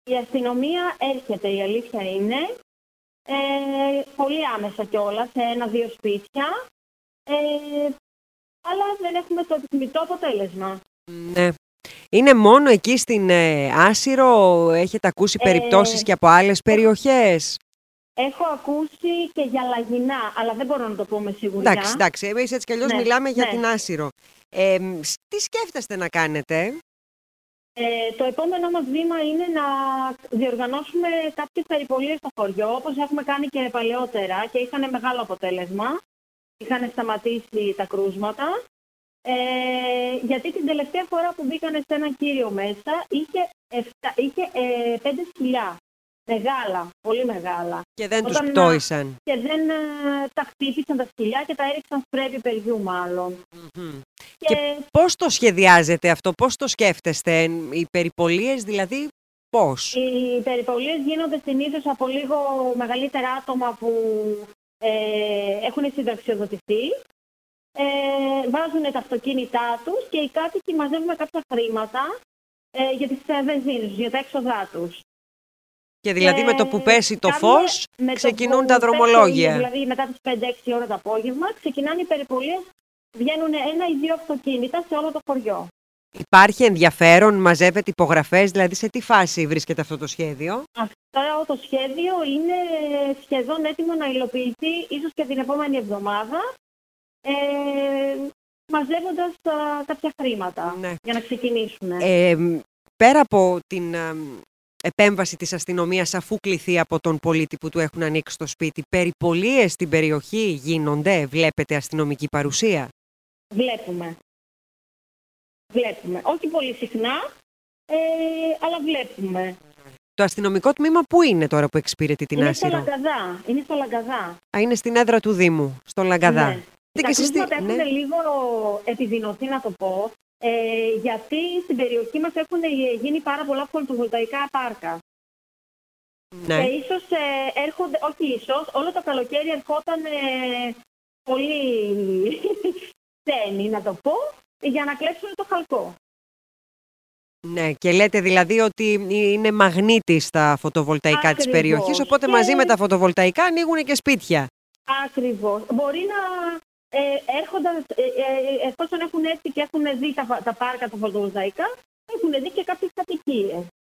Η αστυνομία έρχεται, η αλήθεια είναι, πολύ άμεσα κιόλας, σε 1-2 σπίτια, αλλά δεν έχουμε το επιθυμητό αποτέλεσμα. Ναι. Είναι μόνο εκεί στην Άσυρο, έχετε ακούσει περιπτώσεις και από άλλες περιοχές? Έχω ακούσει και για Λαγινά, αλλά δεν μπορώ να το πω με σιγουριά. Εντάξει, εμείς έτσι κι αλλιώς μιλάμε για την Άσυρο. Τι σκέφτεστε να κάνετε? Το επόμενο μας βήμα είναι να διοργανώσουμε κάποιες περιπολίες στο χωριό, όπως έχουμε κάνει και παλαιότερα και είχαν μεγάλο αποτέλεσμα. Είχαν σταματήσει τα κρούσματα. Γιατί την τελευταία φορά που μπήκανε σε έναν κύριο μέσα είχε 5 σκυλιά. Μεγάλα, πολύ μεγάλα. Και δεν τους πτώησαν. Και δεν τα χτύπησαν τα σκυλιά και τα έριξαν σπρέπη παιδιού μάλλον. Και πώς το σχεδιάζετε αυτό, πώς το σκέφτεστε, οι περιπολίες δηλαδή πώς? Οι περιπολίες γίνονται συνήθως από λίγο μεγαλύτερα άτομα που έχουν συνταξιοδοτηθεί. Βάζουν τα αυτοκίνητά τους και οι κάτοικοι μαζεύουν κάποια χρήματα για τις βενζίνες, για τα έξοδά τους. Και δηλαδή με το που πέσει το φως ξεκινούν τα δρομολόγια. Δηλαδή μετά τις 5-6 ώρα το απόγευμα ξεκινάνε οι περιπολίες, βγαίνουν 1 ή 2 αυτοκίνητα σε όλο το χωριό. Υπάρχει ενδιαφέρον, μαζεύετε υπογραφές, δηλαδή σε τι φάση βρίσκεται αυτό το σχέδιο? Αυτό το σχέδιο είναι σχεδόν έτοιμο να υλοποιηθεί ίσως και την επόμενη εβδομάδα, μαζεύοντας κάποια χρήματα για να ξεκινήσουν. Πέρα από την επέμβαση της αστυνομίας, αφού κληθεί από τον πολίτη που του έχουν ανοίξει το σπίτι, περιπολίες στην περιοχή γίνονται, βλέπετε αστυνομική παρουσία? Βλέπουμε. Όχι πολύ συχνά, αλλά βλέπουμε. Το αστυνομικό τμήμα πού είναι τώρα που εξυπηρετεί την Άσυρο? Είναι στο Λαγκαδά. Είναι στην έδρα του Δήμου, στο Λαγκαδά. Ναι. Τα κρούσματα έχουν λίγο επιδεινωθεί, να το πω, γιατί στην περιοχή μας έχουν γίνει πάρα πολλά φωτοβολταϊκά πάρκα. Ναι. Και ίσως έρχονται, όχι ίσως, όλο το καλοκαίρι ερχόταν πολύ ξένοι, να το πω, για να κλέψουν το χαλκό. Ναι, και λέτε δηλαδή ότι είναι μαγνήτης τα φωτοβολταϊκά της περιοχής, οπότε μαζί με τα φωτοβολταϊκά ανοίγουν και σπίτια. Ακριβώς. Μπορεί να εφόσον έχουν έρθει και έχουν δει τα πάρκα τα φωτοβολταϊκά, έχουν δει και κάποιες κατοικίες.